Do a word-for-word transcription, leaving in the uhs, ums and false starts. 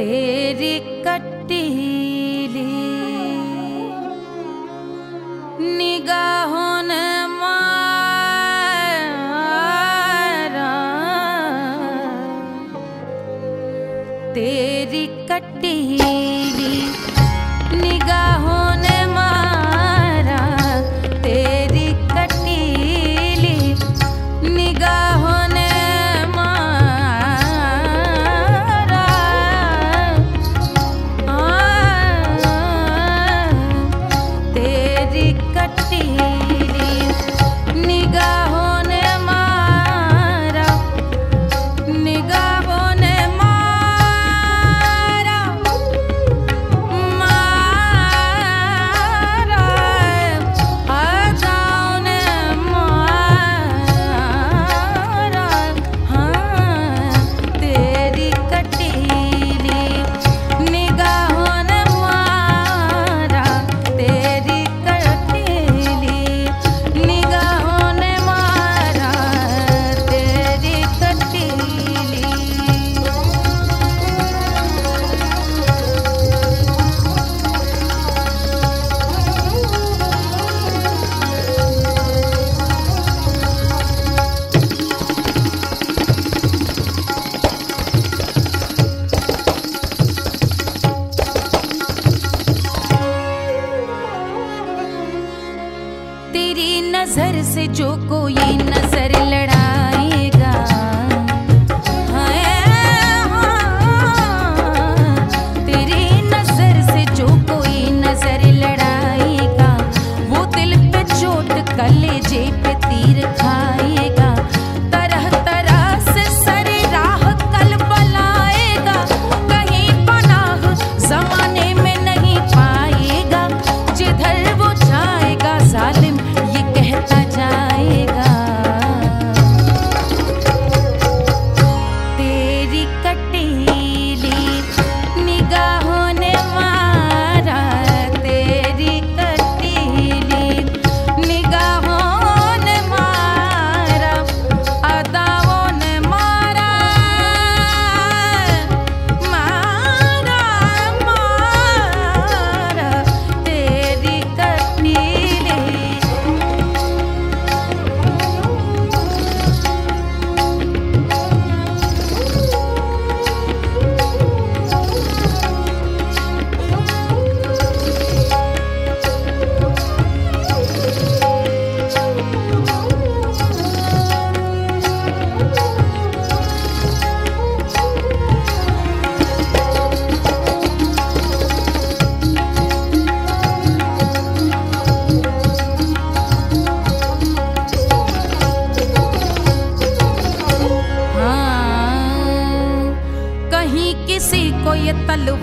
तेरी कटीली निगाहों ने मारा, तेरी कटीली निगाहों ने मारा, तेरी कटीली निगाहों ने मारा। आ, तेरी कटीली निगाहों ने मारा, निगाहों ने मारा, मारा अदाओं ने मारा। हाँ, तेरी कटीली निगाहों ने मारा, तेरी कटीली निगाहों ने मारा, तेरी कटीली। तेरी नजर से जो कोई नजर लड़ाएगा, हाय हाँ, तेरी नजर से जो कोई नजर लड़ाएगा, वो दिल पे चोट कलेजे पे तीर खाएगा। तरह तरह से सरे राह कल बलाएगा, कहीं पनाह जमाने में नहीं पाएगा। जिधर वो जाएगा जालिम ये कहता जाएगा, तेरी कटीली निगाहों ने मारा, तेरी कटीली निगाहों ने मारा, अदाओं ने मारा, मारा, मारा तेरी कटीली। हाँ, कहीं किसी को ये तलवार